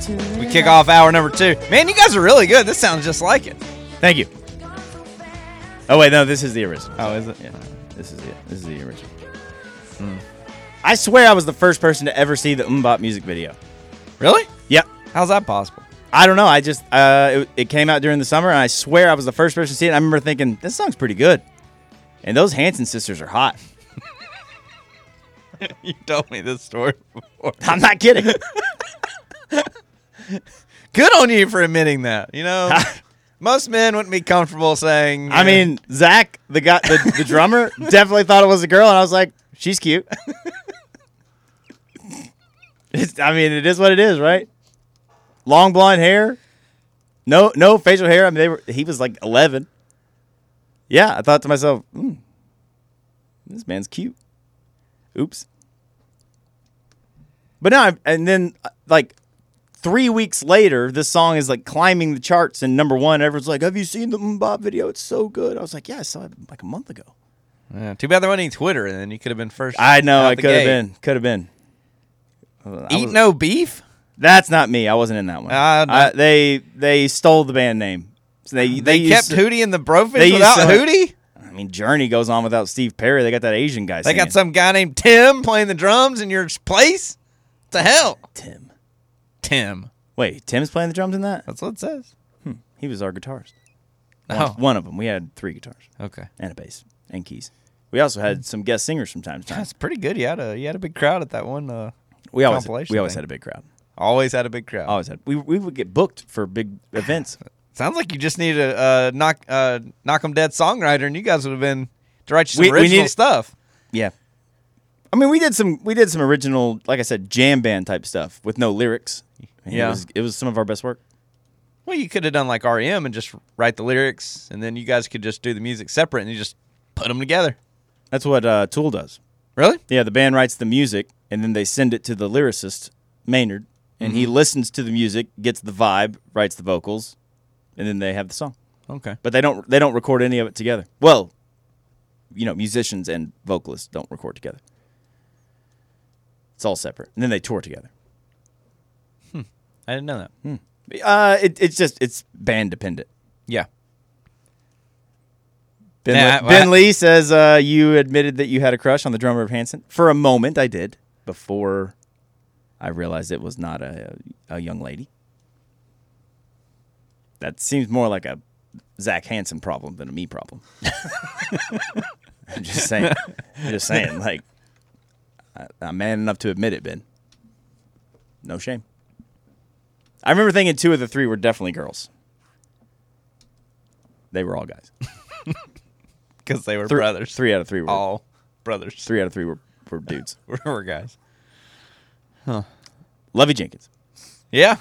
We kick off hour number 2. Man, you guys are really good. This sounds just like it. Thank you. Oh, wait, no, this is the original. Oh, is it? Yeah, this is it. This is the original. I swear I was the first person to ever see the MMMBop music video. Really? Yep. How's that possible? I don't know. I just, it came out during the summer, and I swear I was the first person to see it. I remember thinking, this song's pretty good. And those Hanson sisters are hot. You told me this story before. I'm not kidding. Good on you for admitting that. You know, most men wouldn't be comfortable saying. I mean, Zach, the guy, the drummer, definitely thought it was a girl, and I was like, she's cute. It is what it is, right? Long blonde hair, no facial hair. I mean, he was like 11. Yeah, I thought to myself, this man's cute. Oops. But now, and then like 3 weeks later, this song is like climbing the charts and number 1. Everyone's like, "Have you seen the MMMBop video? It's so good." I was like, "Yeah, I saw it like a month ago." Yeah, too bad there wasn't any Twitter, and then you could have been first. I know, out I the could have gate. been. Could have been. Eat no beef. That's not me. I wasn't in that one. They stole the band name. So they kept Hootie in the Brofish they without used to- Hootie. I mean, Journey goes on without Steve Perry. They got that Asian guy. They singing. got some guy named Tim playing the drums in your place. What the hell? Tim. Wait, Tim's playing the drums in that? That's what it says. He was our guitarist. Oh. One of them. We had 3 guitars Okay. and a bass and keys. We also had some guest singers from time to time. That's pretty good. You had a big crowd at that one. We always compilation had thing. a big crowd. Always had a big crowd. Always had. We would get booked for big events. Sounds like you just need a knock 'em dead songwriter, and you guys would have been to write you some We original need- stuff. Yeah. I mean, we did some original, like I said, jam band type stuff with no lyrics. And Yeah. It was some of our best work. Well, you could have done like REM and just write the lyrics, and then you guys could just do the music separate, and you just put them together. That's what Tool does. Really? Yeah, the band writes the music, and then they send it to the lyricist, Maynard, and he listens to the music, gets the vibe, writes the vocals, and then they have the song. Okay. But they don't record any of it together. Well, musicians and vocalists don't record together. It's all separate, and then they tour together. I didn't know that. It's band dependent. Yeah. Ben Lee says you admitted that you had a crush on the drummer of Hanson. For a moment, I did, before I realized it was not a young lady. That seems more like a Zach Hanson problem than a me problem. I'm just saying. Like, I'm man enough to admit it, Ben. No shame. I remember thinking 2 of the 3 were definitely girls. They were all guys. Because they were brothers. 3 out of 3 were All brothers. 3 out of 3 were dudes. We're guys. Lovey Jenkins. Yeah.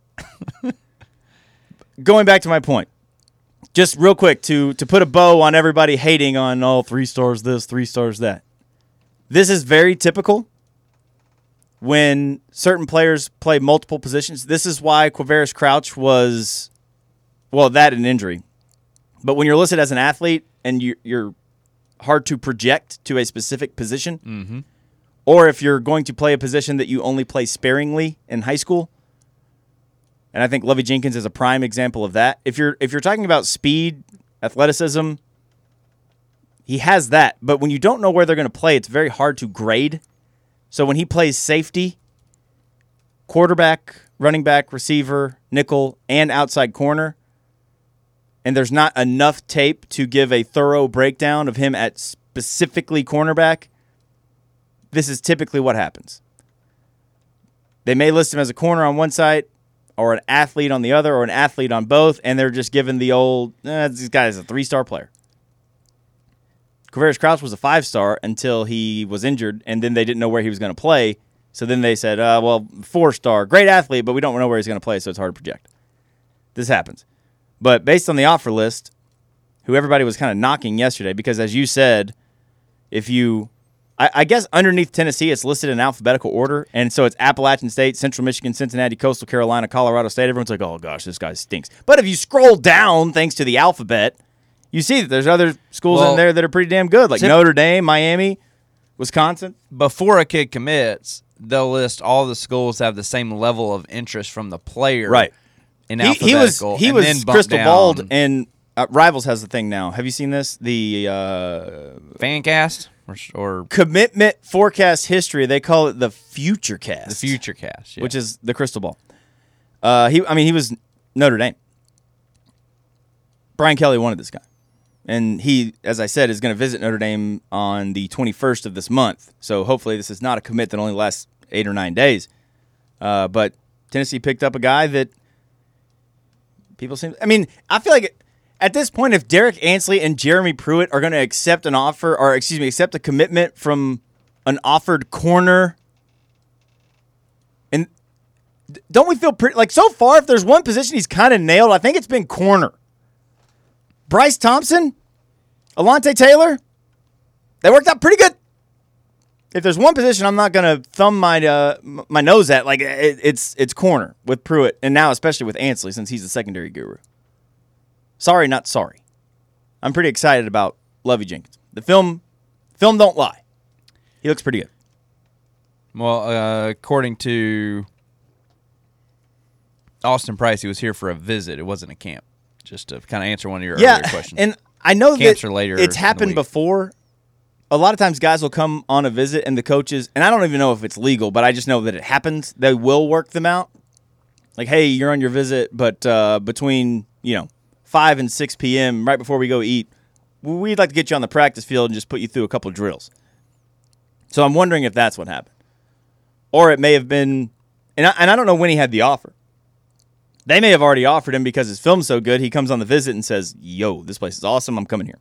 Going back to my point, just real quick to put a bow on everybody hating on 3 stars this, 3 stars that. This is very typical when certain players play multiple positions. This is why Quavaris Crouch was, that and injury. But when you're listed as an athlete and you're hard to project to a specific position, or if you're going to play a position that you only play sparingly in high school, and I think Lovey Jenkins is a prime example of that. If you're talking about speed, athleticism, he has that. But when you don't know where they're going to play, it's very hard to grade. So when he plays safety, quarterback, running back, receiver, nickel, and outside corner, and there's not enough tape to give a thorough breakdown of him at specifically cornerback, this is typically what happens. They may list him as a corner on one side, or an athlete on the other, or an athlete on both, and they're just given the old, this guy is a 3-star player. Quavaris Crouch was a 5-star until he was injured, and then they didn't know where he was going to play. So then they said, 4-star, great athlete, but we don't know where he's going to play, so it's hard to project. This happens. But based on the offer list, who everybody was kind of knocking yesterday, because as you said, if you, I guess underneath Tennessee, it's listed in alphabetical order, and so it's Appalachian State, Central Michigan, Cincinnati, Coastal Carolina, Colorado State. Everyone's like, oh gosh, this guy stinks. But if you scroll down, thanks to the alphabet, you see that there's other schools in there that are pretty damn good, like Notre Dame, Miami, Wisconsin. Before a kid commits, they'll list all the schools that have the same level of interest from the player. Right. In He alphabetical. was and then bump crystal down. balled, and Rivals has the thing now. Have you seen this? The Fancast or commitment forecast history. They call it the future cast. the future cast, yeah. which is the crystal ball. He was Notre Dame. Brian Kelly wanted this guy. And he, as I said, is going to visit Notre Dame on the 21st of this month. So hopefully this is not a commit that only lasts 8 or 9 days. But Tennessee picked up a guy that people seem... I mean, I feel like at this point, if Derek Ansley and Jeremy Pruitt are going to accept an offer, or accept a commitment from an offered corner, and don't we feel pretty... Like, so far, if there's one position he's kind of nailed, I think it's been corner. Bryce Thompson, Alontae Taylor, they worked out pretty good. If there's one position I'm not going to thumb my my nose at, like it's corner with Pruitt, and now especially with Ansley since he's the secondary guru. Sorry, not sorry. I'm pretty excited about Lovie Jenkins. The film don't lie. He looks pretty good. Well, according to Austin Price, he was here for a visit. It wasn't a camp. Just to kind of answer one of your earlier questions. And I know Cancer that later it's in the happened week. before. A lot of times guys will come on a visit and the coaches, and I don't even know if it's legal, but I just know that it happens. They will work them out. Like, hey, you're on your visit, but between 5 and 6 p.m., right before we go eat, we'd like to get you on the practice field and just put you through a couple of drills. So I'm wondering if that's what happened. Or it may have been, and I don't know when he had the offer. They may have already offered him because his film's so good, he comes on the visit and says, yo, this place is awesome, I'm coming here.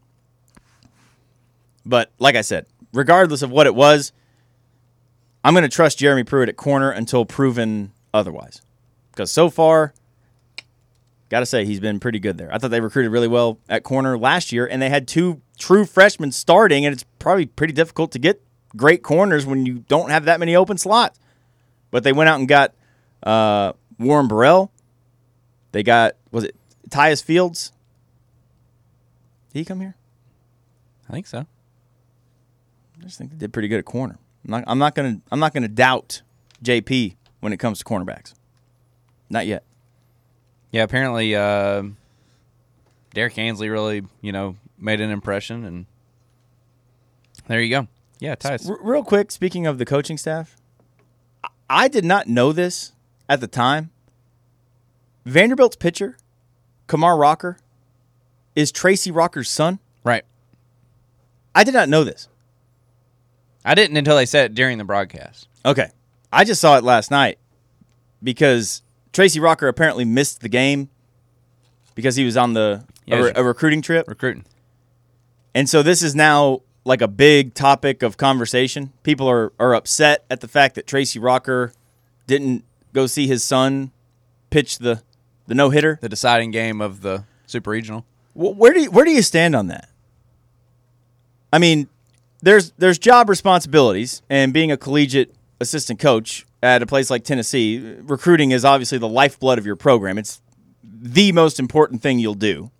But like I said, regardless of what it was, I'm going to trust Jeremy Pruitt at corner until proven otherwise. Because so far, got to say, he's been pretty good there. I thought they recruited really well at corner last year, and they had 2 true freshmen starting, and it's probably pretty difficult to get great corners when you don't have that many open slots. But they went out and got Warren Burrell. They got, was it Tyus Fields? Did he come here? I think so. I just think they did pretty good at corner. I'm not gonna doubt JP when it comes to cornerbacks. Not yet. Yeah, apparently Derek Ansley really, made an impression, and there you go. Yeah, Tyus. Real quick, speaking of the coaching staff, I did not know this at the time. Vanderbilt's pitcher, Kamar Rocker, is Tracy Rocker's son. Right. I did not know this. I didn't until they said it during the broadcast. Okay. I just saw it last night because Tracy Rocker apparently missed the game because he was on a recruiting trip. Recruiting. And so this is now like a big topic of conversation. People are upset at the fact that Tracy Rocker didn't go see his son pitch the no-hitter. The deciding game of the Super Regional. Where do you stand on that? I mean, there's job responsibilities, and being a collegiate assistant coach at a place like Tennessee, recruiting is obviously the lifeblood of your program. It's the most important thing you'll do.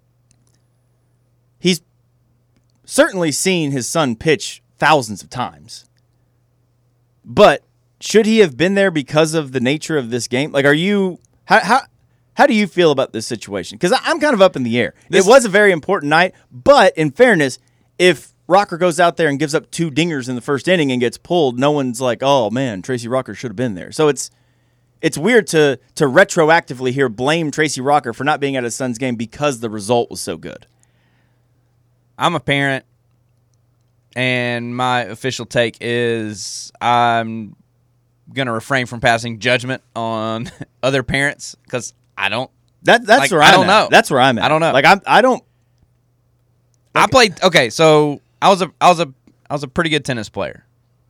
He's certainly seen his son pitch thousands of times. But should he have been there because of the nature of this game? Like, how do you feel about this situation? Because I'm kind of up in the air. It was a very important night, but in fairness, if Rocker goes out there and gives up 2 dingers in the first inning and gets pulled, no one's like, oh man, Tracy Rocker should have been there. So it's weird to retroactively here blame Tracy Rocker for not being at his son's game because the result was so good. I'm a parent, and my official take is I'm going to refrain from passing judgment on other parents because I don't. That's like, where I I'm don't at. know. That's where I'm at. I don't know. Like I don't. I played. Okay, so I was a pretty good tennis player.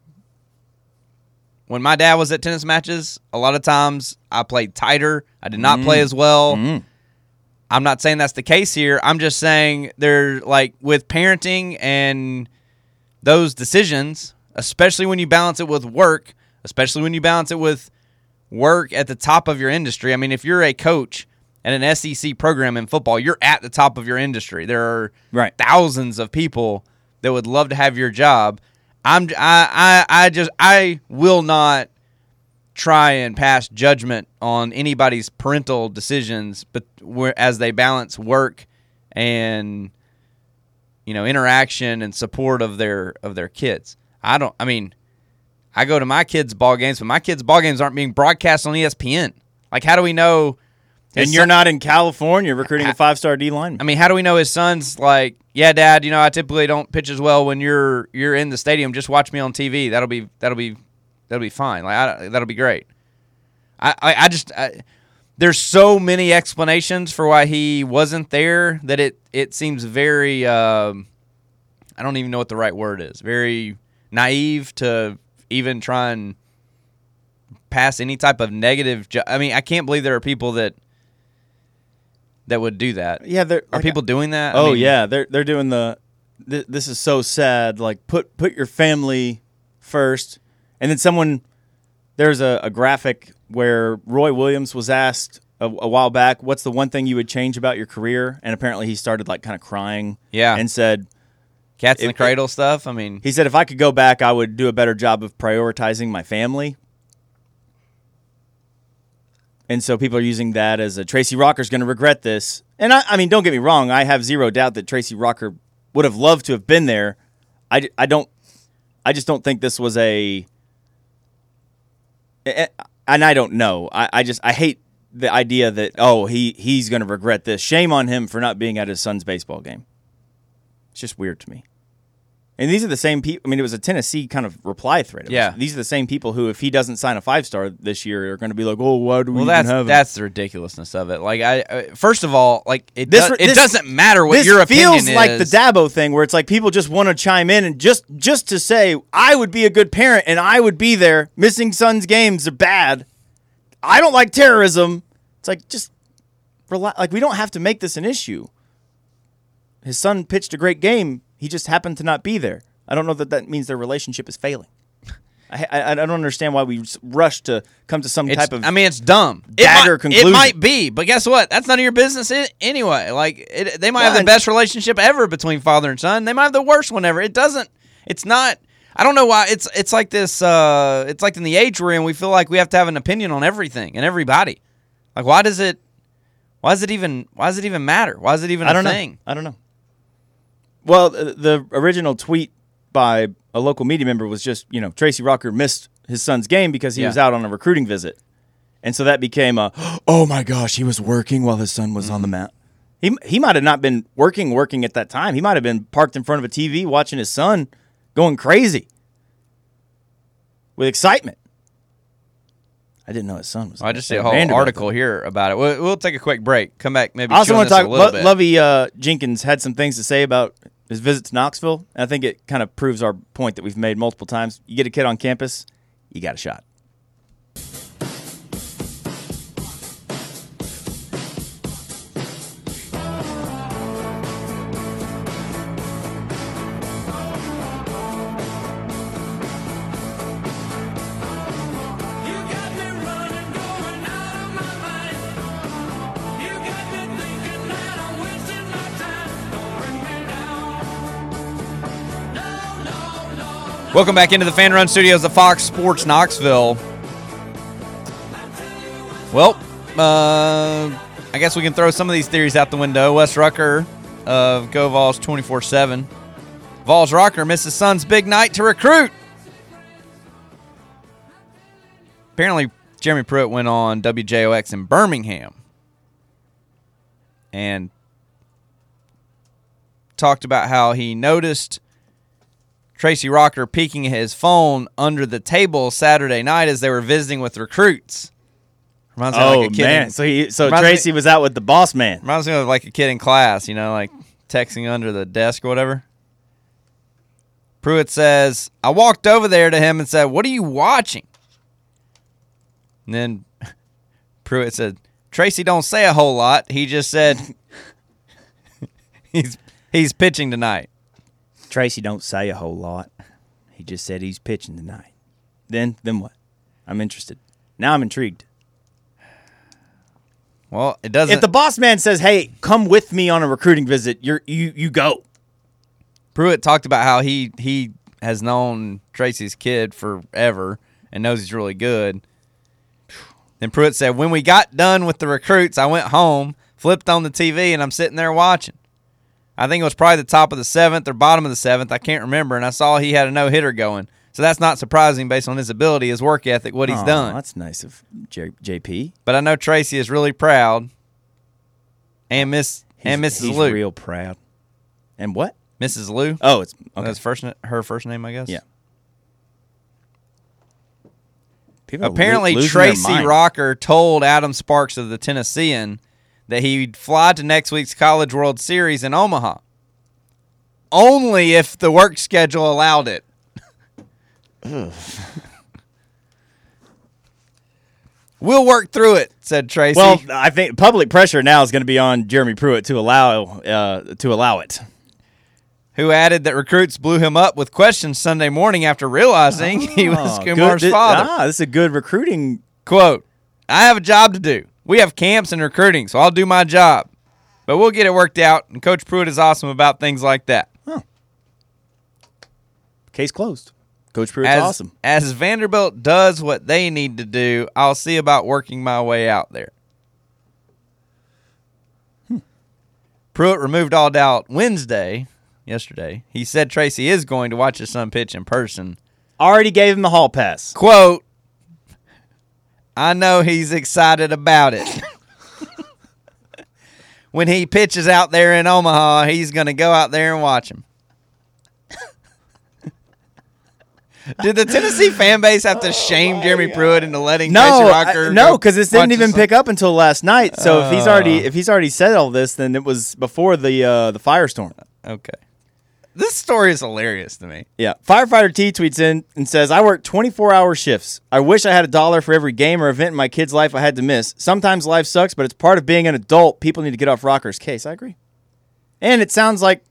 When my dad was at tennis matches, a lot of times I played tighter. I did not play as well. I'm not saying that's the case here. I'm just saying they're like with parenting and those decisions, especially when you balance it with work, especially when you balance it with work at the top of your industry. I mean, if you're a coach at an SEC program in football, you're at the top of your industry. There are thousands of people that would love to have your job. I will not try and pass judgment on anybody's parental decisions, but as they balance work and interaction and support of their kids. I go to my kids' ball games, but my kids' ball games aren't being broadcast on ESPN. Like, how do we know? And you're not in California recruiting a 5-star D lineman. I mean, how do we know his son's like, yeah, Dad, I typically don't pitch as well when you're in the stadium. Just watch me on TV. That'll be fine. Like, that'll be great. There's so many explanations for why he wasn't there that it seems very I don't even know what the right word is. Very naive to even try and pass any type of negative. I can't believe there are people that would do that. Yeah, are people doing that? Oh, yeah, they're doing this is so sad. Like, put your family first, and then there's a graphic where Roy Williams was asked a while back, what's the one thing you would change about your career? And apparently he started like kind of crying. Yeah, and said, "Cats in the cradle stuff." He said, if I could go back, I would do a better job of prioritizing my family. And so people are using that as Tracy Rocker's going to regret this. And I mean, don't get me wrong. I have zero doubt that Tracy Rocker would have loved to have been there. I just don't think this was and I don't know. I hate the idea that, he's going to regret this. Shame on him for not being at his son's baseball game. It's just weird to me. And these are the same people. I mean, it was a Tennessee kind of reply thread. These are the same people who, if he doesn't sign a 5-star this year, are going to be like, "Oh, why do we even have him?" That's the ridiculousness of it. Like, first of all, like it doesn't matter what your opinion is. This feels like the Dabo thing, where it's like people just want to chime in and just to say, "I would be a good parent and I would be there." Missing sons' games are bad. I don't like terrorism. It's like, just relax. Like, we don't have to make this an issue. His son pitched a great game. He just happened to not be there. I don't know that means their relationship is failing. I don't understand why we rush to come to type of. It's dumb. Conclusion. It might be, but guess what? That's none of your business anyway. Like, they might have the best relationship ever between father and son. They might have the worst one ever. It's not. I don't know why. It's like this. It's like in the age we're in, we feel like we have to have an opinion on everything and everybody. Like, why does it even matter? Why is it even a thing? I don't know. Well, the original tweet by a local media member was just, Tracy Rocker missed his son's game because he was out on a recruiting visit. And so that became oh my gosh, he was working while his son was on the mat. He might have not been working at that time. He might have been parked in front of a TV watching his son going crazy with excitement. I didn't know his son was. I just see a whole article here about it. We'll take a quick break. Come back, maybe. I also want to talk. A little bit. Lovey Jenkins had some things to say about his visit to Knoxville. And I think it kind of proves our point that we've made multiple times. You get a kid on campus, you got a shot. Welcome back into the Fan Run Studios of Fox Sports Knoxville. Well, I guess we can throw some of these theories out the window. Wes Rucker of Go Vols 24/7. Vols Rocker misses son's big night to recruit. Apparently, Jeremy Pruitt went on WJOX in Birmingham and talked about how he noticed Tracy Rocker peeking at his phone under the table Saturday night as they were visiting with recruits. Reminds me like a kid. So Tracy was out with the boss man. Reminds me of like a kid in class, like texting under the desk or whatever. Pruitt says, I walked over there to him and said, "What are you watching?" And then Pruitt said, "Tracy don't say a whole lot. He just said he's pitching tonight." Tracy don't say a whole lot. He just said he's pitching tonight. Then what? I'm interested. Now I'm intrigued. Well, it doesn't. If the boss man says, "Hey, come with me on a recruiting visit," you go. Pruitt talked about how he has known Tracy's kid forever and knows he's really good. Then Pruitt said, when we got done with the recruits, I went home, flipped on the TV, and I'm sitting there watching. I think it was probably the top of the 7th or bottom of the 7th. I can't remember, and I saw he had a no-hitter going. So that's not surprising based on his ability, his work ethic, what he's done. That's nice of JP. But I know Tracy is really proud, and Mrs. He's Lou. real proud. And what? Mrs. Lou. Oh, it's okay. That's her first name, I guess. Yeah. People Apparently, losing Tracy their mind. Rocker told Adam Sparks of the Tennessean that he'd fly to next week's College World Series in Omaha. Only if the work schedule allowed it. We'll work through it, said Tracy. Well, I think public pressure now is going to be on Jeremy Pruitt to allow it. Who added that recruits blew him up with questions Sunday morning after realizing he was Kumar's father. This is a good recruiting. Quote, I have a job to do. We have camps and recruiting, so I'll do my job. But we'll get it worked out, and Coach Pruitt is awesome about things like that. Huh. Case closed. Coach Pruitt's awesome. As Vanderbilt does what they need to do, I'll see about working my way out there. Pruitt removed all doubt yesterday. He said Tracy is going to watch his son pitch in person. Already gave him the hall pass. Quote, I know he's excited about it. When he pitches out there in Omaha, he's going to go out there and watch him. Did the Tennessee fan base have to shame Jeremy Pruitt into letting Tracy Rocker? No, because this didn't even pick up until last night. So if he's already said all this, then it was before the firestorm. Okay. This story is hilarious to me. Yeah. Firefighter T tweets in and says, I work 24-hour shifts. I wish I had $1 for every game or event in my kid's life I had to miss. Sometimes life sucks, but it's part of being an adult. People need to get off Rocker's case. I agree. And it sounds like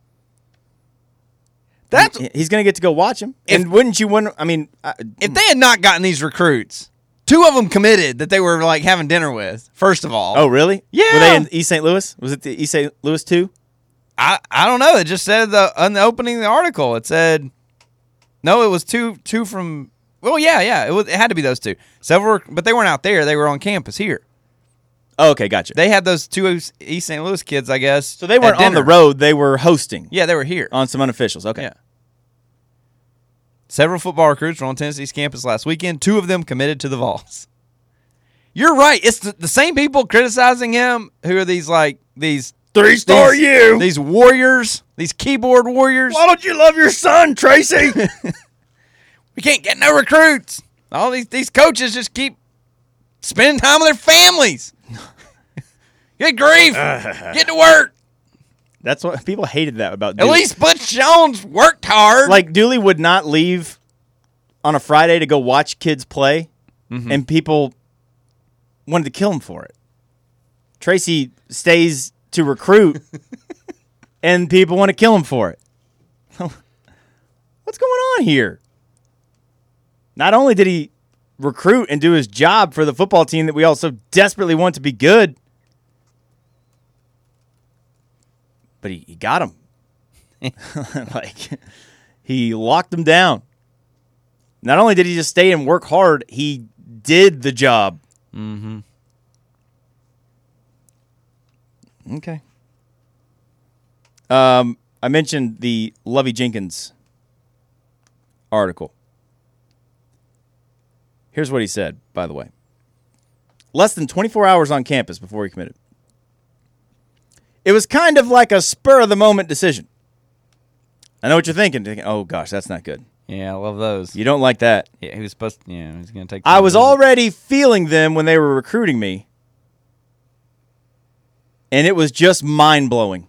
he's going to get to go watch him. And wouldn't you want? I mean, if they had not gotten these recruits, 2 of them committed that they were like having dinner with. First of all, oh really? Yeah. Were they in East St. Louis? Was it the East St. Louis 2? I don't know. It just said on the opening of the article. It said no. It was two from. Well, yeah. It had to be those 2. Several, but they weren't out there. They were on campus here. Oh, okay, gotcha. They had those 2 East St. Louis kids, I guess. So they weren't on the road. They were hosting. Yeah, they were here on some unofficials. Okay. Yeah. Several football recruits were on Tennessee's campus last weekend. 2 of them committed to the Vols. You're right. It's the same people criticizing him who are these 3-star you. These warriors, these keyboard warriors. Why don't you love your son, Tracy? We can't get no recruits. All these coaches just keep spending time with their families. Good grief. Get to work. That's what people hated that about Dooley. At least Butch Jones worked hard. Like, Dooley would not leave on a Friday to go watch kids play, and people wanted to kill him for it. Tracy stays to recruit, and people want to kill him for it. What's going on here? Not only did he recruit and do his job for the football team that we all so desperately want to be good, but he got him. Like, he locked him down. Not only did he just stay and work hard, he did the job. Mm-hmm. Okay. I mentioned the Lovie Jenkins article. Here's what he said, by the way. Less than 24 hours on campus before he committed. It was kind of like a spur-of-the-moment decision. I know what you're thinking. Oh, gosh, that's not good. Yeah, I love those. You don't like that. Yeah, he was supposed to, he was going to take... I was already feeling them when they were recruiting me. And it was just mind-blowing.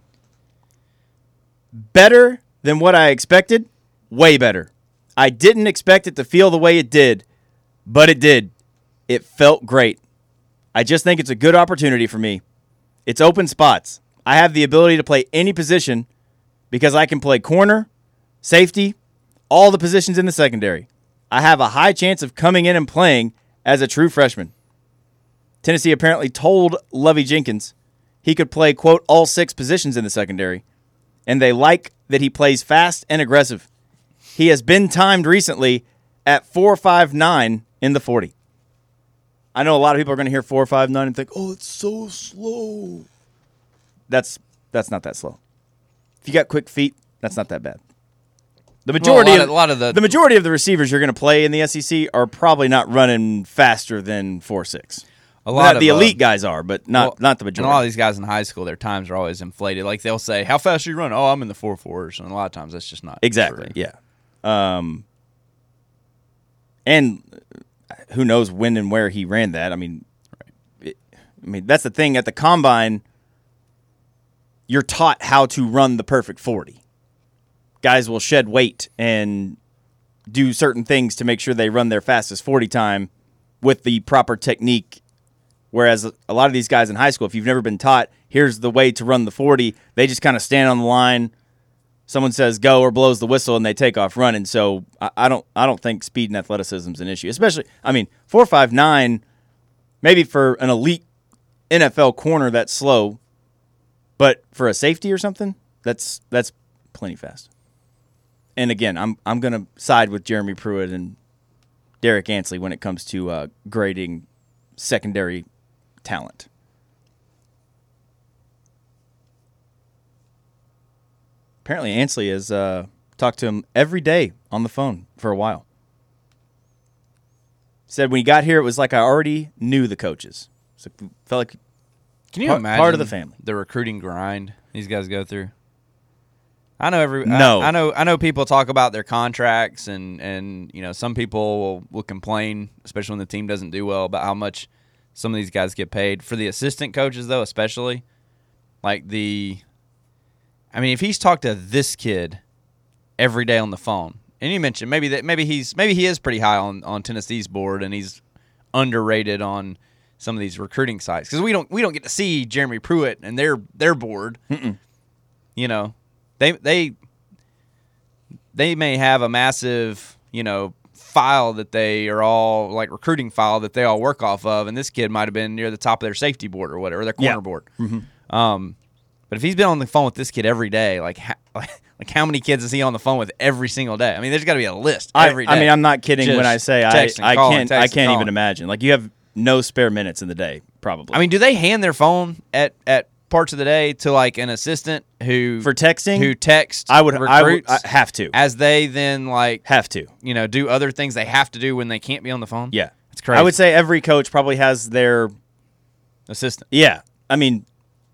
Better than what I expected. Way better. I didn't expect it to feel the way it did, but it did. It felt great. I just think it's a good opportunity for me. It's open spots. I have the ability to play any position because I can play corner, safety, all the positions in the secondary. I have a high chance of coming in and playing as a true freshman. Tennessee apparently told Lovie Jenkins he could play, quote, all 6 positions in the secondary, and they like that he plays fast and aggressive. he has been timed recently at 4.59 in the 40. I know a lot of people are going to hear 4.59 and think, "Oh, it's so slow." That's not that slow. If you got quick feet, that's not that bad. The majority the majority of the receivers you're going to play in the SEC are probably not running faster than 4.6. A lot of the elite guys are, but not the majority. And a lot of these guys in high school, their times are always inflated. Like they'll say, "How fast are you running?" "Oh, I'm in the 4.4s," and a lot of times that's just not exactly. true. Yeah. And who knows when and where he ran that? I mean, that's the thing at the combine. You're taught how to run the perfect 40. Guys will shed weight and do certain things to make sure they run their fastest 40 time with the proper technique. Whereas a lot of these guys in high school, if you've never been taught, here's the way to run the 40, they just kind of stand on the line. Someone says go or blows the whistle and they take off running. So I don't think speed and athleticism is an issue. Especially, 4.59, maybe for an elite NFL corner that's slow, but for a safety or something, that's plenty fast. And again, I'm going to side with Jeremy Pruitt and Derek Ansley when it comes to grading secondary talent. Apparently, Ansley has talked to him every day on the phone for a while. Said when he got here, it was like I already knew the coaches. So it felt like can you imagine part of the family. The recruiting grind these guys go through? I know I know people talk about their contracts and some people will complain, especially when the team doesn't do well, about how much some of these guys get paid. For the assistant coaches though, especially, if he's talked to this kid every day on the phone, and you mentioned maybe he is pretty high on Tennessee's board and he's underrated on some of these recruiting sites because we don't get to see Jeremy Pruitt and their board. Mm-mm. They may have a massive, file that they are all like recruiting file that they all work off of, and this kid might have been near the top of their safety board or whatever, their corner board. Mm-hmm. But if he's been on the phone with this kid every day, like how many kids is he on the phone with every single day? I mean, there's got to be a list every day. I'm not kidding when I say I can't even imagine. Like you have no spare minutes in the day, probably. I mean, do they hand their phone at parts of the day to like an assistant who for texting who texts I would have to as they then have to do other things they have to do when they can't be on the phone. Yeah, it's crazy. I would say every coach probably has their assistant. Yeah, I mean,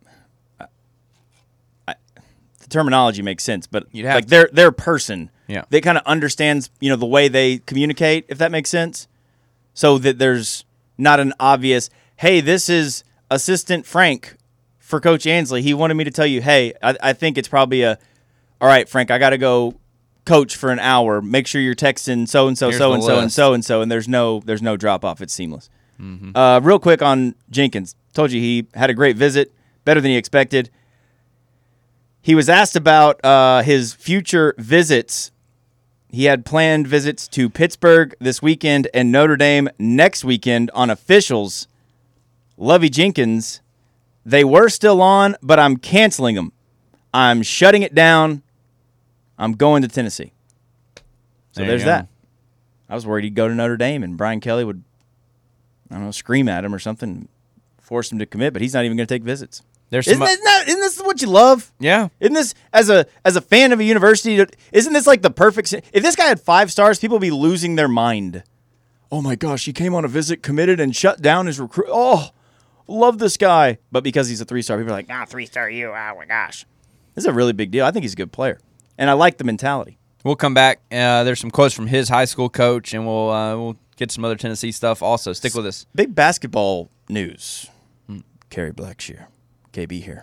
the terminology makes sense, but their person, they kind of understands the way they communicate, if that makes sense, so that there's not an obvious, hey, this is Assistant Frank for Coach Ansley. He wanted me to tell you, hey, I think it's probably all right, Frank, I got to go coach for an hour. Make sure you're texting so-and-so, so-and-so, and so-and-so, and there's no drop-off. It's seamless. Mm-hmm. Real quick on Jenkins. Told you he had a great visit, better than he expected. He was asked about his future visits. He had planned visits to Pittsburgh this weekend and Notre Dame next weekend on officials. Lovie Jenkins, they were still on, but I'm canceling them. I'm shutting it down. I'm going to Tennessee. So there's that. I was worried he'd go to Notre Dame and Brian Kelly would, scream at him or something, force him to commit, but he's not even going to take visits. Isn't this what you love? Yeah. Isn't this, as a fan of a university, isn't this like the perfect... If this guy had 5 stars, people would be losing their mind. Oh my gosh, he came on a visit, committed, and shut down his recruit. Oh, love this guy. But because he's a 3-star, people are like, 3-star you, oh my gosh. This is a really big deal. I think he's a good player. And I like the mentality. We'll come back. There's some quotes from his high school coach, and we'll get some other Tennessee stuff also. Stick with us. Big basketball news. Kerry Blackshear. KB here.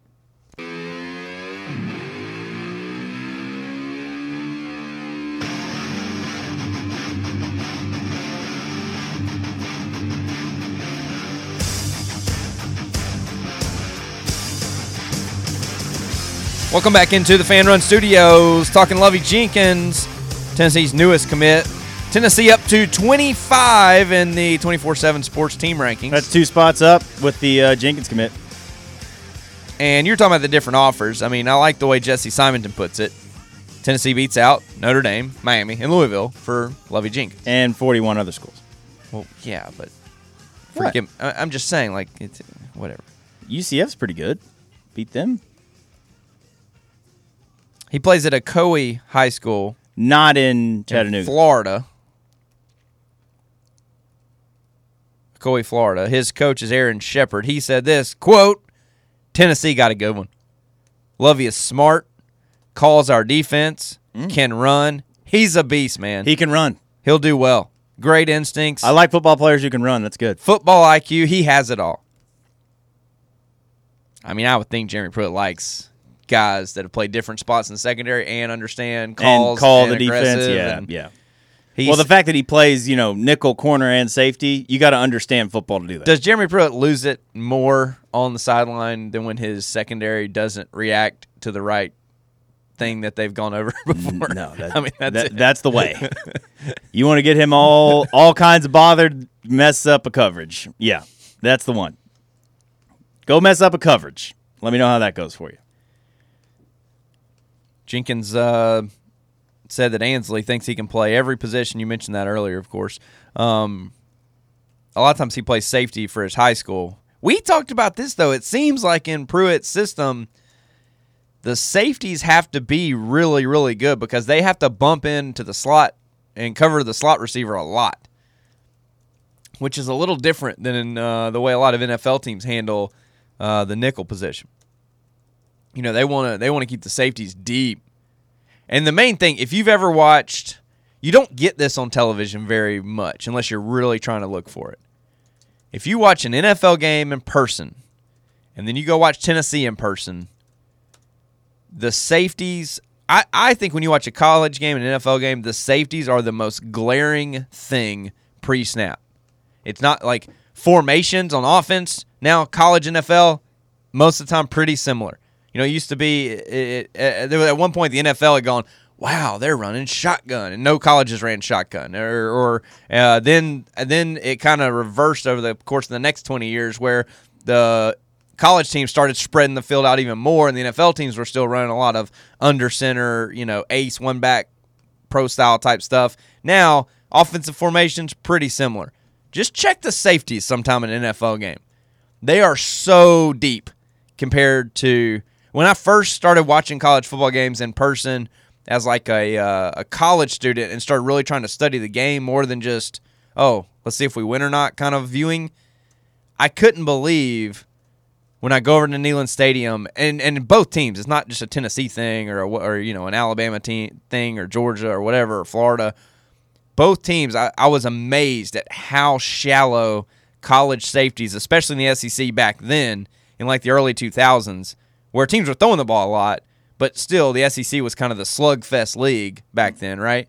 Welcome back into the Fan Run Studios, talking Lovie Jenkins, Tennessee's newest commit. Tennessee up to 25 in the 24/7 Sports team rankings. That's 2 spots up with the Jenkins commit. And you're talking about the different offers. I mean, I like the way Jesse Simonton puts it. Tennessee beats out Notre Dame, Miami, and Louisville for Lovie Jenkins. And 41 other schools. Well, yeah, but What? I'm just saying, like, it's whatever. UCF's pretty good. Beat them. He plays at Ocoee High School Not in Chattanooga. in Florida. Ocoee, Florida. His coach is Aaron Shepard. He said this, quote, Tennessee got a good one. Lovie is smart, calls our defense, can run. He's a beast, man. He can run. He'll do well. Great instincts. I like football players who can run. That's good. Football IQ, he has it all. I mean, I would think Jeremy Pruitt likes guys that have played different spots in the secondary and understand calls and call and the defense. aggressive, Yeah, and yeah. he's- Well, the fact that he plays, nickel, corner, and safety, you got to understand football to do that. Does Jeremy Pruitt lose it more on the sideline than when his secondary doesn't react to the right thing that they've gone over before? No, that's the way. You want to get him all kinds of bothered, mess up a coverage. Yeah, that's the one. Go mess up a coverage. Let me know how that goes for you. Jenkins said that Ansley thinks he can play every position. You mentioned that earlier, of course. A lot of times he plays safety for his high school. We talked about this, though. It seems like in Pruitt's system, the safeties have to be really, really good because they have to bump into the slot and cover the slot receiver a lot, which is a little different than in the way a lot of NFL teams handle the nickel position. They want to keep the safeties deep. And the main thing, if you've ever watched, you don't get this on television very much unless you're really trying to look for it. If you watch an NFL game in person and then you go watch Tennessee in person, the safeties, I think when you watch a college game and an NFL game, the safeties are the most glaring thing pre-snap. It's not like formations on offense. Now, college NFL, most of the time pretty similar. It used to be there was at one point the NFL had gone, wow, they're running shotgun, and no colleges ran shotgun. Then it kind of reversed over the course of the next 20 years where the college teams started spreading the field out even more, and the NFL teams were still running a lot of under center, ace, one back, pro style type stuff. Now, offensive formations, pretty similar. Just check the safeties sometime in an NFL game. They are so deep compared to when I first started watching college football games in person as like a college student and started really trying to study the game more than just, let's see if we win or not kind of viewing. I couldn't believe when I go over to Neyland Stadium and both teams, it's not just a Tennessee thing or an Alabama thing or Georgia or whatever, or Florida. Both teams, I was amazed at how shallow college safeties, especially in the SEC back then, in like the early 2000s, where teams were throwing the ball a lot, but still the SEC was kind of the slugfest league back then, right?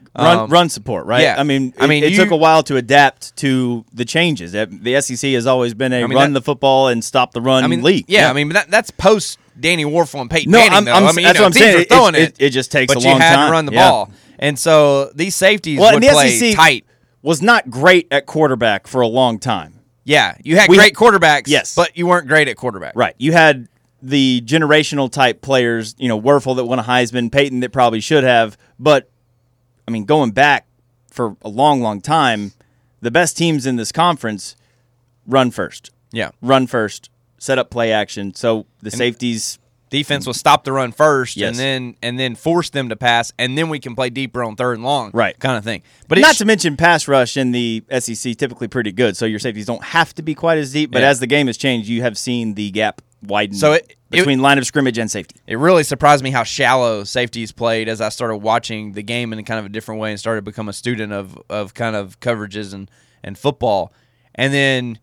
Run support, right? Yeah. It took a while to adapt to the changes. The SEC has always been run the football and stop the run league. Yeah, but that's post Danny Warfel and Peyton No, Manning, though. that's what I'm saying. It just takes a long time. But you had to run the ball. And so these safeties would the play SEC tight. Was not great at quarterback for a long time. Yeah, you had great quarterbacks, yes, but you weren't great at quarterback. Right. You had the generational type players, Werfel that won a Heisman, Peyton that probably should have, but going back for a long, long time, the best teams in this conference run first. Yeah. Run first, set up play action. So the safeties defense will stop the run first, yes, and then force them to pass, and then we can play deeper on third and long, right, kind of thing. But not to mention pass rush in the SEC typically pretty good, so your safeties don't have to be quite as deep. But as the game has changed, you have seen the gap widen between line of scrimmage and safety. It really surprised me how shallow safeties played as I started watching the game in kind of a different way and started to become a student of kind of coverages and football. And then,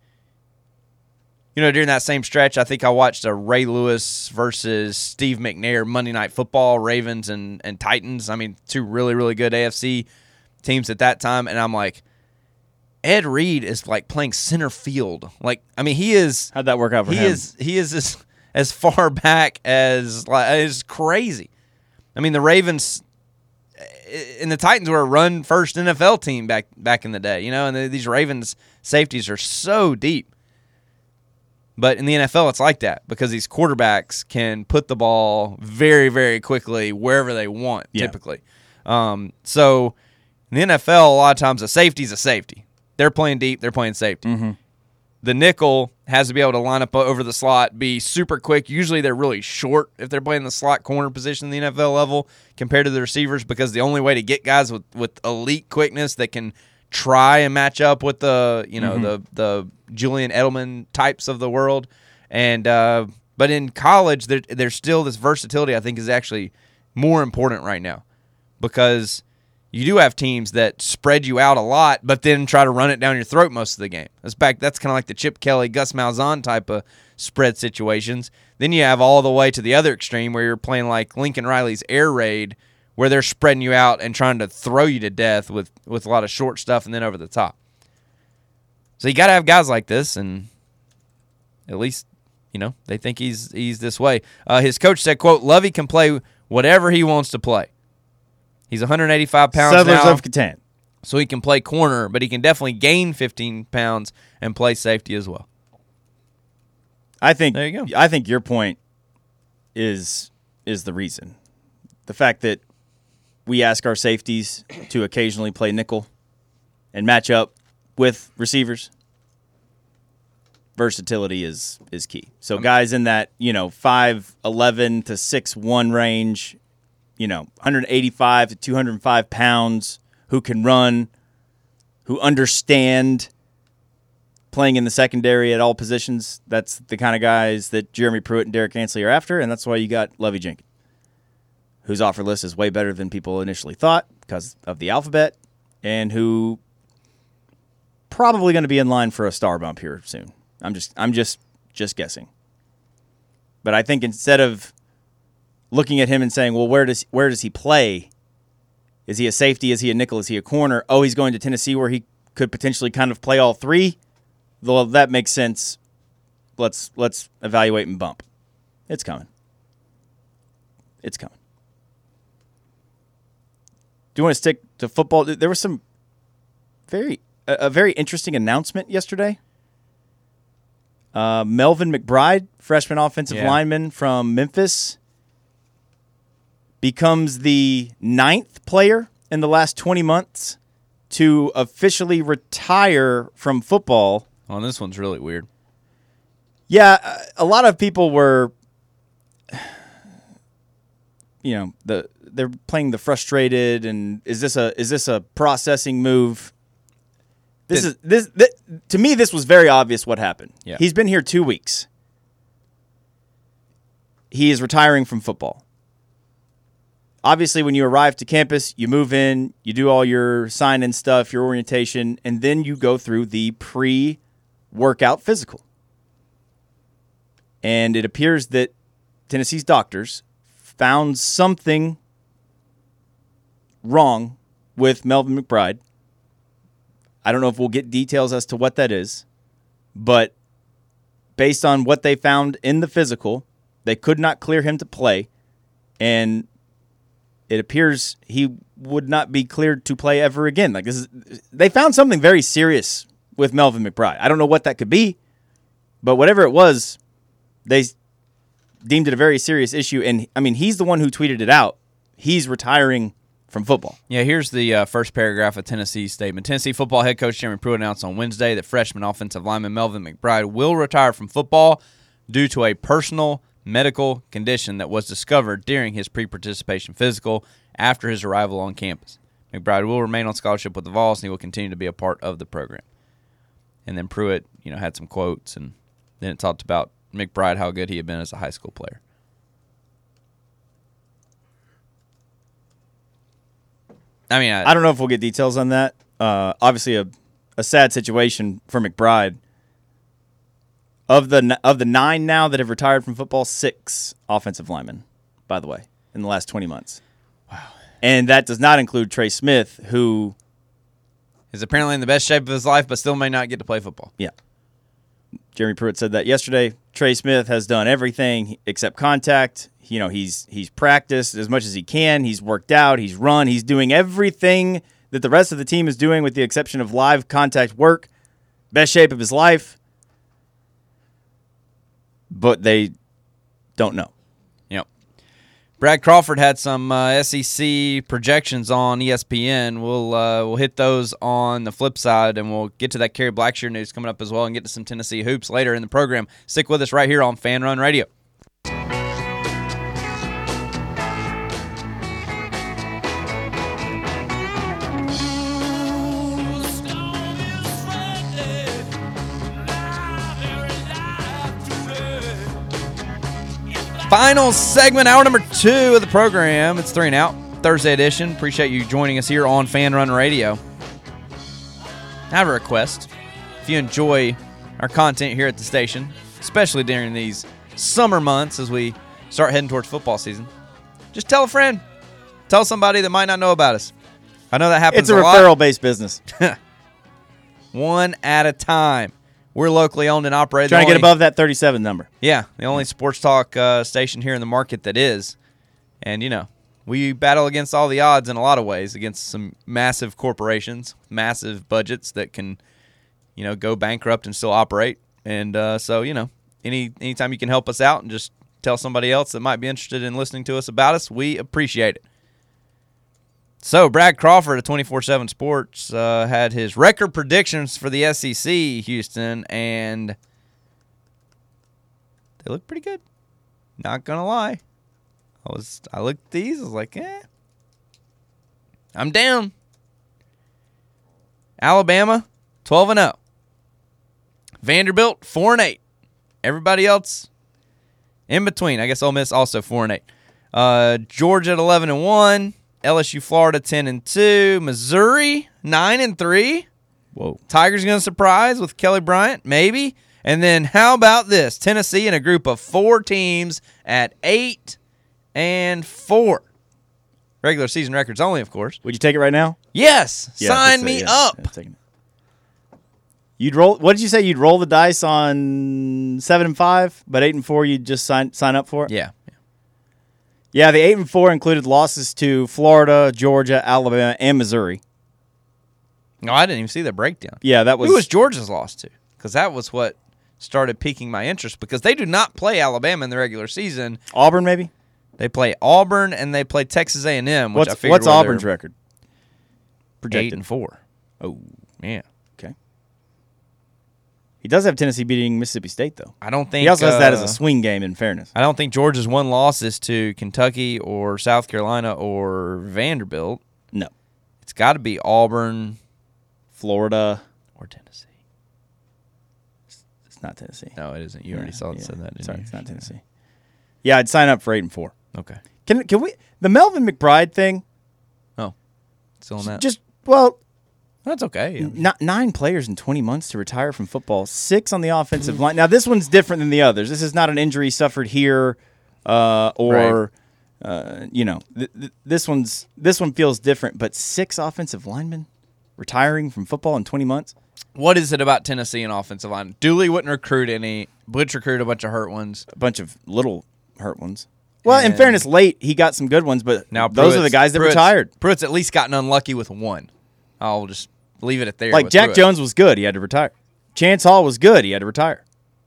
during that same stretch, I think I watched a Ray Lewis versus Steve McNair Monday Night Football, Ravens and Titans. Two really, really good AFC teams at that time. And I'm like, Ed Reed is like playing center field. He is. How'd that work out for him? He is as far back as it's crazy. The Ravens and the Titans were a run first NFL team back in the day, and these Ravens safeties are so deep. But in the NFL, it's like that because these quarterbacks can put the ball very, very quickly wherever they want, typically. So in the NFL, a lot of times a safety's a safety. They're playing deep. They're playing safety. Mm-hmm. The nickel has to be able to line up over the slot, be super quick. Usually they're really short if they're playing the slot corner position in the NFL level compared to the receivers because the only way to get guys with elite quickness that can try and match up with the the Julian Edelman types of the world. And but in college, there's still this versatility I think is actually more important right now because you do have teams that spread you out a lot, but then try to run it down your throat most of the game. That's kind of like the Chip Kelly, Gus Malzahn type of spread situations. Then you have all the way to the other extreme where you're playing like Lincoln Riley's air raid, where they're spreading you out and trying to throw you to death with a lot of short stuff and then over the top. So you got to have guys like this, and at least they think he's this way. His coach said, "quote Lovey can play whatever he wants to play. He's 185 pounds Settlers now, of Catan. So he can play corner, but he can definitely gain 15 pounds and play safety as well." I think there you go. I think your point is the reason. The fact that we ask our safeties to occasionally play nickel and match up with receivers. Versatility is key. So guys in that 5'11" to 6'1" range, 185 to 205 pounds, who can run, who understand playing in the secondary at all positions. That's the kind of guys that Jeremy Pruitt and Derek Ansley are after, and that's why you got Lovey Jenkins, whose offer list is way better than people initially thought because of the alphabet, and who probably going to be in line for a star bump here soon. I'm just guessing. But I think instead of looking at him and saying, well, where does he play? Is he a safety? Is he a nickel? Is he a corner? Oh, he's going to Tennessee where he could potentially kind of play all three. Well, that makes sense. Let's evaluate and bump. It's coming. It's coming. Do you want to stick to football? There was a very interesting announcement yesterday. Melvin McBride, freshman offensive lineman from Memphis, becomes the 9th player in the last 20 months to officially retire from football. Well, this one's really weird. Yeah, a lot of people were, they're playing the frustrated, and is this a processing move? To me, this was very obvious what happened. Yeah. He's been here 2 weeks. He is retiring from football. Obviously, when you arrive to campus, you move in, you do all your sign-in stuff, your orientation, and then you go through the pre-workout physical. And it appears that Tennessee's doctors found something wrong with Melvin McBride. I don't know if we'll get details as to what that is, but based on what they found in the physical, they could not clear him to play, and it appears he would not be cleared to play ever again. They found something very serious with Melvin McBride. I don't know what that could be, but whatever it was, they deemed it a very serious issue. And I mean, he's the one who tweeted it out. He's retiring from football. Yeah, here's the first paragraph of Tennessee's statement. Tennessee football head coach Jeremy Pruitt announced on Wednesday that freshman offensive lineman Melvin McBride will retire from football due to a personal medical condition that was discovered during his pre-participation physical after his arrival on campus. McBride will remain on scholarship with the Vols, and he will continue to be a part of the program. And then Pruitt, had some quotes, and then it talked about McBride, how good he had been as a high school player. I mean, I don't know if we'll get details on that. Obviously, a sad situation for McBride. Of the 9 now that have retired from football, 6 offensive linemen, by the way, in the last 20 months. Wow. And that does not include Trey Smith, who is apparently in the best shape of his life, but still may not get to play football. Yeah. Jeremy Pruitt said that yesterday. Trey Smith has done everything except contact. He's practiced as much as he can. He's worked out. He's run. He's doing everything that the rest of the team is doing with the exception of live contact work. Best shape of his life. but they don't know. Yep. Brad Crawford had some SEC projections on ESPN. We'll hit those on the flip side, and we'll get to that Kerry Blackshear news coming up as well and get to some Tennessee hoops later in the program. Stick with us right here on Fan Run Radio. Final segment, hour number 2 of the program. It's 3 and Out, Thursday edition. Appreciate you joining us here on Fan Run Radio. I have a request. If you enjoy our content here at the station, especially during these summer months as we start heading towards football season, just tell a friend. Tell somebody that might not know about us. I know that happens a lot. It's a referral-based business. One at a time. We're locally owned and operated. Trying to get above that 37 number. Yeah, the only sports talk station here in the market that is. And, we battle against all the odds in a lot of ways, against some massive corporations, massive budgets that can, go bankrupt and still operate. And so, anytime you can help us out and just tell somebody else that might be interested in listening to us about us, we appreciate it. So, Brad Crawford of 24/7 Sports had his record predictions for the SEC, Houston, and they look pretty good. Not going to lie. I looked at these, I was like, I'm down. Alabama, 12-0. Vanderbilt, 4-8. Everybody else in between. I guess Ole Miss also 4-8. Georgia at 11-1. LSU, Florida, 10-2. Missouri, 9-3. Whoa. Tigers going to surprise with Kelly Bryant, maybe. And then how about this? Tennessee in a group of 4 teams at 8-4. Regular season records only, of course. Would you take it right now? Yes. Yeah, Sign me up. Yeah, you'd roll. What did you say? You'd roll the dice on 7-5, but 8-4. You'd just sign up for it. Yeah. Yeah, the 8-4 included losses to Florida, Georgia, Alabama, and Missouri. No, I didn't even see the breakdown. Yeah, that was. Who was Georgia's loss to? Because that was what started piquing my interest. Because they do not play Alabama in the regular season. Auburn, maybe. They play Auburn and they play Texas A&M. What's Auburn's record? Projected 8-4. Oh, yeah. Okay. He does have Tennessee beating Mississippi State, though. I don't think he also has that as a swing game. In fairness, I don't think Georgia's one loss is to Kentucky or South Carolina or Vanderbilt. No, it's got to be Auburn, Florida, or Tennessee. It's not Tennessee. No, it isn't. You already said that. Didn't Sorry, you? It's not Tennessee. Yeah, I'd sign up for 8-4. Okay. Can we the Melvin McBride thing? Oh, still on that. That's okay. Yeah. Not 9 players in 20 months to retire from football. 6 on the offensive line. Now this one's different than the others. This is not an injury suffered here, or this one feels different. But 6 offensive linemen retiring from football in 20 months. What is it about Tennessee and offensive line? Dooley wouldn't recruit any. Butch recruited a bunch of hurt ones. A bunch of little hurt ones. Well, in fairness, late he got some good ones, but now those are the guys that retired. Pruitt's at least gotten unlucky with one. I'll just leave it at there. Like Jack Jones was good. He had to retire. Chance Hall was good. He had to retire.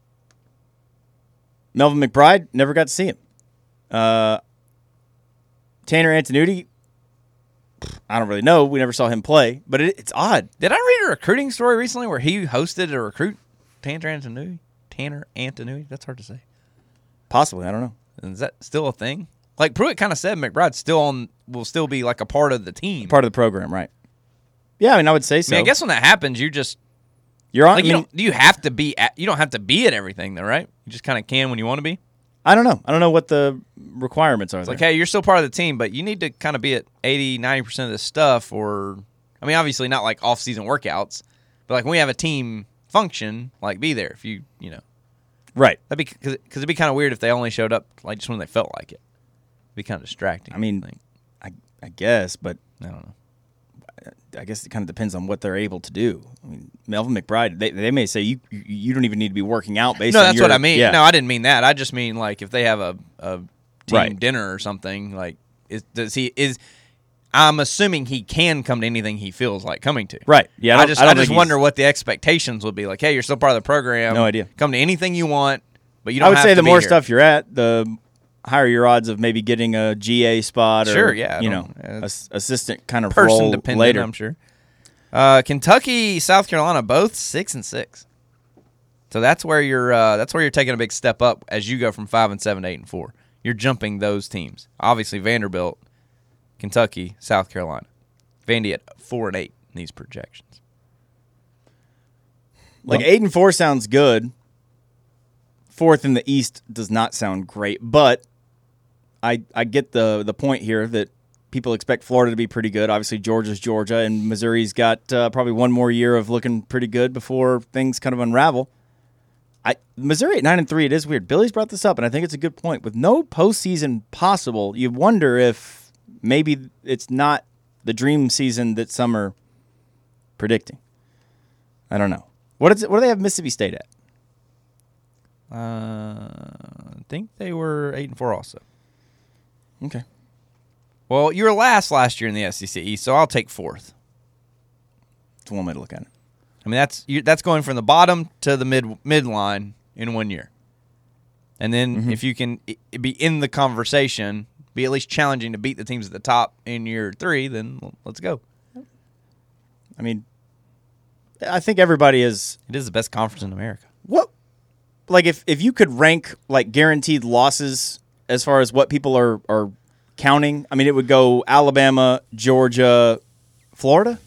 Melvin McBride, never got to see him. Tanner Antonucci, I don't really know. We never saw him play, but it's odd. Did I read a recruiting story recently where he hosted a recruit? Tanner Antonucci? That's hard to say. Possibly. I don't know. Is that still a thing? Like Pruitt kind of said, McBride will still be like a part of the team. Part of the program, right. Yeah, I would say so. I guess when that happens, you're on. Like, do you have to be? You don't have to be at everything, though, right? You just kind of can when you want to be. I don't know. I don't know what the requirements are. It's like, hey, you're still part of the team, but you need to kind of be at 80, 90% of this stuff. Or, I mean, obviously not like off-season workouts, but like when we have a team function, like be there if you know. Right. That'd be because it'd be kind of weird if they only showed up like just when they felt like it. It'd be kind of distracting. I mean, I guess, but I don't know. I guess it kind of depends on what they're able to do. I mean, Melvin McBride, they may say you don't even need to be working out based on No, that's what I mean. Yeah. No, I didn't mean that. I just mean like if they have a team right. dinner or something, like I'm assuming he can come to anything he feels like coming to. Right. Yeah. I just wonder what the expectations would be. Like, hey, you're still part of the program. No idea. Come to anything you want. but you don't I would have say to the be more here. stuff you're at, the higher your odds of maybe getting a GA spot or Sure, yeah, assistant kind of person role dependent, later. I'm sure. Kentucky, South Carolina, both 6-6. So that's where you're taking a big step up as you go from 5-7 to 8-4. You're jumping those teams. Obviously, Vanderbilt, Kentucky, South Carolina, Vandy at 4-8 in these projections. Like 8-4 sounds good. Fourth in the East does not sound great, but I get the point here that people expect Florida to be pretty good. Obviously, Georgia's Georgia, and Missouri's got probably one more year of looking pretty good before things kind of unravel. Missouri at 9-3, it is weird. Billy's brought this up, and I think it's a good point. With no postseason possible, you wonder if maybe it's not the dream season that some are predicting. I don't know. What do they have Mississippi State at? I think they were 8-4 also. Okay. Well, you were last year in the SEC East, so I'll take fourth. It's one way to look at it. I mean, that's going from the bottom to the midline in 1 year. And then if you can be in the conversation, be at least challenging to beat the teams at the top in year 3, then let's go. I mean, I think everybody is. It is the best conference in America. What? Like, if you could rank, like, guaranteed losses as far as what people are counting, I mean, it would go Alabama, Georgia, Florida?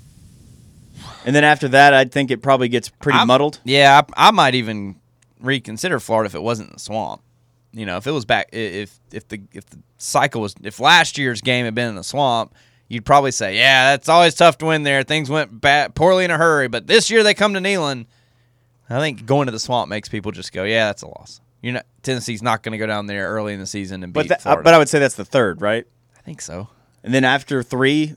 And then after that, I'd think it probably gets pretty muddled. Yeah, I might even reconsider Florida if it wasn't in the swamp. You know, if it was back, if the cycle was, if last year's game had been in the swamp, you'd probably say, yeah, that's always tough to win there. Things went poorly in a hurry, but this year they come to Neyland. I think going to the swamp makes people just go, yeah, that's a loss. Tennessee's not going to go down there early in the season and beat Florida. But I would say that's the third, right? I think so. And then after 3,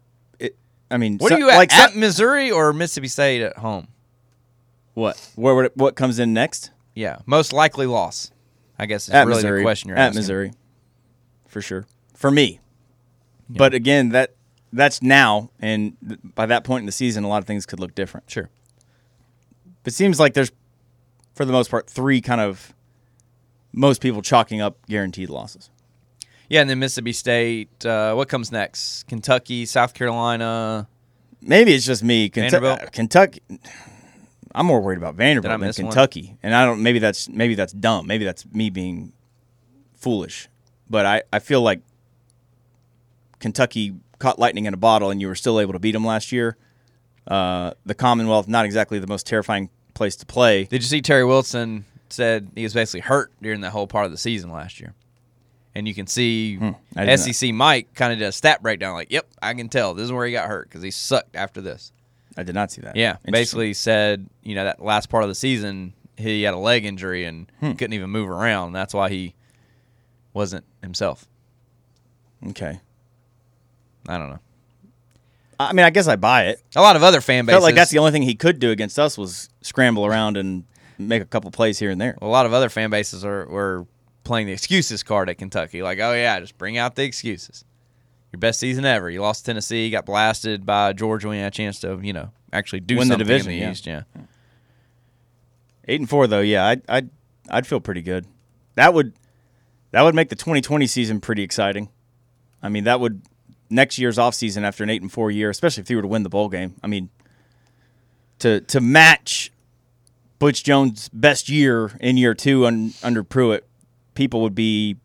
what are you at? At Missouri or Mississippi State at home? What? What comes in next? Yeah, most likely loss. I guess is at really Missouri. The question you're at asking. Missouri, for sure. For me, but again, that's now, and by that point in the season, a lot of things could look different. Sure. It seems like there's, for the most part, 3 kind of most people chalking up guaranteed losses. Yeah, and then Mississippi State. What comes next? Kentucky, South Carolina. Maybe it's just me. Vanderbilt? Kentucky. I'm more worried about Vanderbilt than miss Kentucky, one? and I don't. Maybe that's dumb. Maybe that's me being foolish. But I feel like Kentucky caught lightning in a bottle, and you were still able to beat them last year. The Commonwealth, not exactly the most terrifying place to play. Did you see Terry Wilson said he was basically hurt during the whole part of the season last year? And you can see SEC Mike kind of did a stat breakdown like, yep, I can tell. This is where he got hurt because he sucked after this. I did not see that. Yeah, basically said, that last part of the season he had a leg injury and couldn't even move around. That's why he wasn't himself. Okay. I don't know. I mean, I guess I buy it. A lot of other fan bases. Felt like that's the only thing he could do against us was scramble around and make a couple plays here and there. A lot of other fan bases were playing the excuses card at Kentucky. Like, oh, yeah, just bring out the excuses. Your best season ever. You lost to Tennessee, got blasted by Georgia when you had a chance to, actually do win something the division, in the East. Yeah. 8-4 though, yeah, I'd feel pretty good. That would make the 2020 season pretty exciting. I mean, that would next year's offseason after an 8-4 year, especially if you were to win the bowl game. I mean, to match Butch Jones' best year in year 2 under Pruitt, people would be.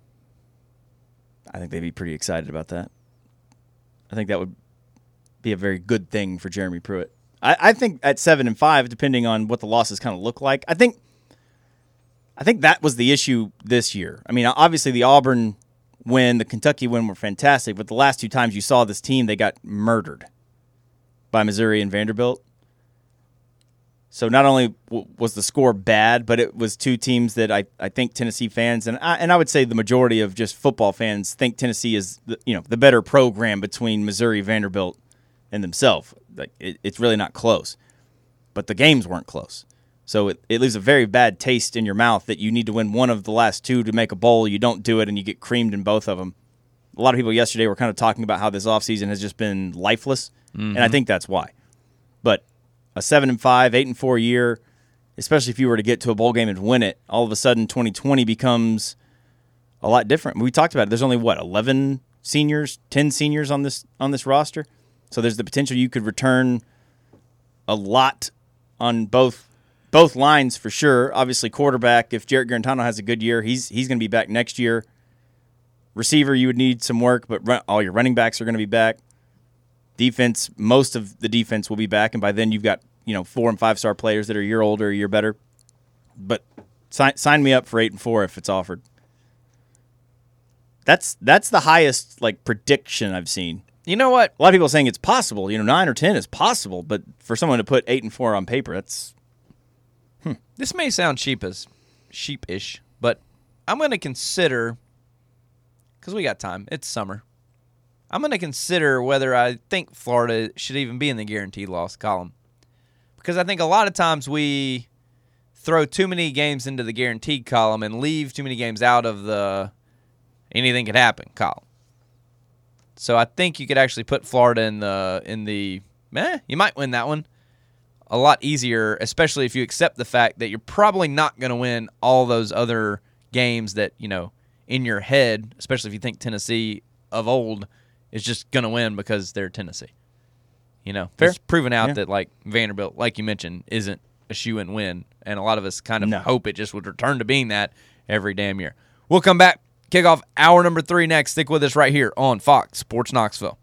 I think they'd be pretty excited about that. I think that would be a very good thing for Jeremy Pruitt. I think at 7-5, depending on what the losses kind of look like, I think that was the issue this year. I mean, obviously the Auburn win, the Kentucky win were fantastic, but the last 2 times you saw this team, they got murdered by Missouri and Vanderbilt. So not only was the score bad, but it was 2 teams that I think Tennessee fans and I would say the majority of just football fans think Tennessee is the better program between Missouri, Vanderbilt, and themselves. Like it's really not close, but the games weren't close. So it leaves a very bad taste in your mouth that you need to win one of the last 2 to make a bowl. You don't do it, and you get creamed in both of them. A lot of people yesterday were kind of talking about how this offseason has just been lifeless, and I think that's why. But a 7-5, 8-4 year especially if you were to get to a bowl game and win it, all of a sudden 2020 becomes a lot different. We talked about it. There's only 11 seniors, 10 seniors on this roster. So there's the potential you could return a lot on both lines for sure. Obviously, quarterback, if Jarrett Garantano has a good year, he's going to be back next year. Receiver, you would need some work, but all your running backs are going to be back. Defense, most of the defense will be back, and by then you've got 4 and 5 star players that are a year older, a year better. But sign me up for 8-4 if it's offered. That's the highest prediction I've seen. You know what? A lot of people are saying it's possible. 9 or 10 is possible, but for someone to put 8-4 on paper, that's This may sound sheepish, but I'm going to consider, because we got time, it's summer, I'm going to consider whether I think Florida should even be in the guaranteed loss column. Because I think a lot of times we throw too many games into the guaranteed column and leave too many games out of the anything could happen column. So I think you could actually put Florida in the you might win that one a lot easier, especially if you accept the fact that you're probably not going to win all those other games that, in your head, especially if you think Tennessee of old is just going to win because they're Tennessee. Fair. It's proven out that Vanderbilt, like you mentioned, isn't a shoe-in win, and a lot of us kind of hope it just would return to being that every damn year. We'll come back, kick off hour number 3 next. Stick with us right here on Fox Sports Knoxville.